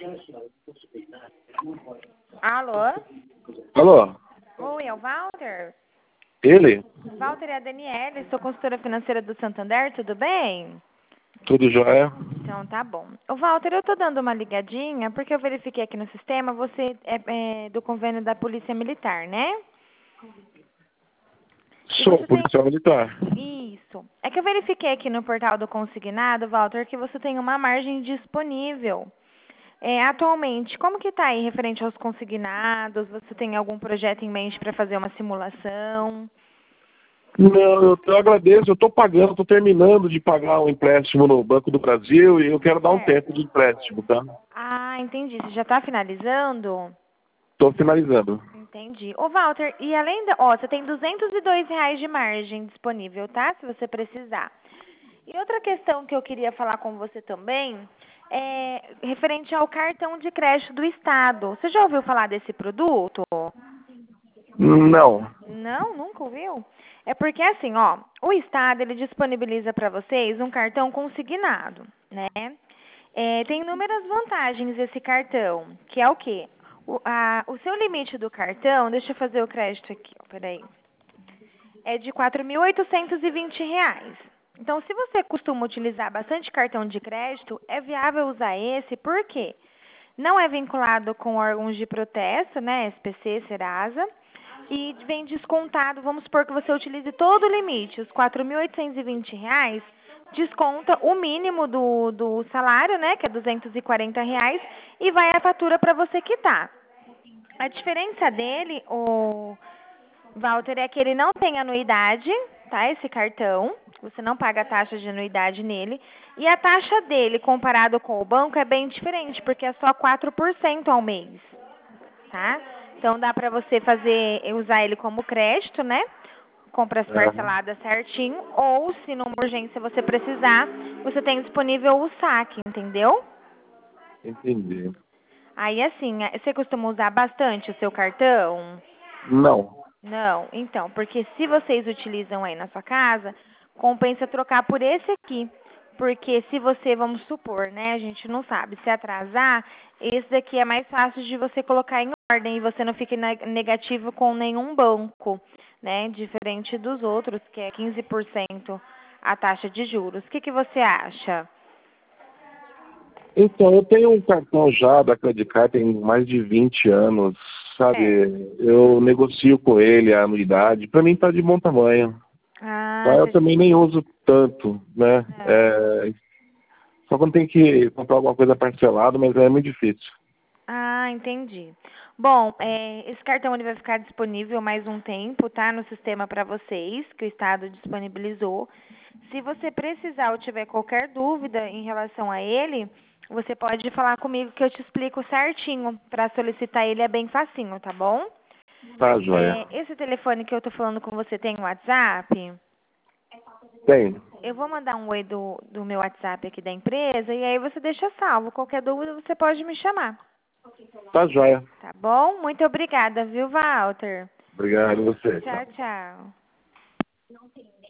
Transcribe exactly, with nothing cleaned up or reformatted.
Alô? Alô? Oi, é o Walter? Ele? Walter, é a Daniele, sou consultora financeira do Santander, tudo bem? Tudo jóia? Então tá bom. Ô Walter, eu tô dando uma ligadinha porque eu verifiquei aqui no sistema, você é, é do convênio da Polícia Militar, né? E Sou você tem... policial militar. Isso. É que eu verifiquei aqui no portal do consignado, Walter, que você tem uma margem disponível. É, atualmente, como que tá aí referente aos consignados? Você tem algum projeto em mente para fazer uma simulação? Não, eu, eu agradeço, eu estou pagando, estou terminando de pagar um empréstimo no Banco do Brasil e eu quero dar um tempo Certo. de empréstimo, tá? Ah, entendi. Você já está finalizando? Estou finalizando. Entendi. Ô, Walter, e além da... Ó, você tem duzentos e dois reais de margem disponível, tá? Se você precisar. E outra questão que eu queria falar com você também é referente ao cartão de crédito do Estado. Você já ouviu falar desse produto? Não. Não, nunca ouviu? É porque assim, ó, o Estado ele disponibiliza para vocês um cartão consignado, né? É, tem inúmeras vantagens esse cartão, que é o quê? O, a, o seu limite do cartão, deixa eu fazer o crédito aqui, ó, peraí, é de quatro mil oitocentos e vinte reais. Então, se você costuma utilizar bastante cartão de crédito, é viável usar esse, por quê? Não é vinculado com órgãos de protesto, né, S P C, Serasa, e vem descontado, vamos supor que você utilize todo o limite, os quatro mil oitocentos e vinte reais, desconta o mínimo do, do salário, né, que é duzentos e quarenta reais, e vai a fatura para você quitar. A diferença dele, o Walter, é que ele não tem anuidade, tá, esse cartão, você não paga taxa de anuidade nele, e a taxa dele, comparado com o banco, é bem diferente, porque é só quatro por cento ao mês, tá? Então dá pra você fazer, usar ele como crédito, né? Compras É, parceladas certinho, ou se numa urgência você precisar, você tem disponível o saque, entendeu? entendi. Aí assim, eh, você costuma usar bastante o seu cartão? Não. Não, então, porque se vocês utilizam aí na sua casa, compensa trocar por esse aqui. Porque se você, vamos supor, né, a gente não sabe, se atrasar, esse daqui é mais fácil de você colocar em ordem e você não fica ne- negativo com nenhum banco, né, diferente dos outros, que é quinze por cento a taxa de juros. O que que você acha? Então, eu tenho um cartão já da Credit Card, tem mais de vinte anos, sabe? Certo. Eu negocio com ele a anuidade, para mim está de bom tamanho. Ah, Mas eu você... também nem uso tanto, né? é. É, só quando tem que comprar alguma coisa parcelada, mas é muito difícil. Ah, entendi. Bom, é, esse cartão ele vai ficar disponível mais um tempo, tá? No sistema para vocês, que o Estado disponibilizou. Se você precisar ou tiver qualquer dúvida em relação a ele, você pode falar comigo que eu te explico certinho. Para solicitar ele é bem facinho, tá bom? Tá, joia. É, esse telefone que eu tô falando com você tem WhatsApp? Tem. Eu vou mandar um oi do, do meu WhatsApp aqui da empresa e aí você deixa salvo. Qualquer dúvida você pode me chamar. Tá, joia. Tá bom? Muito obrigada, viu, Walter? Obrigado a você. Tchau, Tchau. tchau.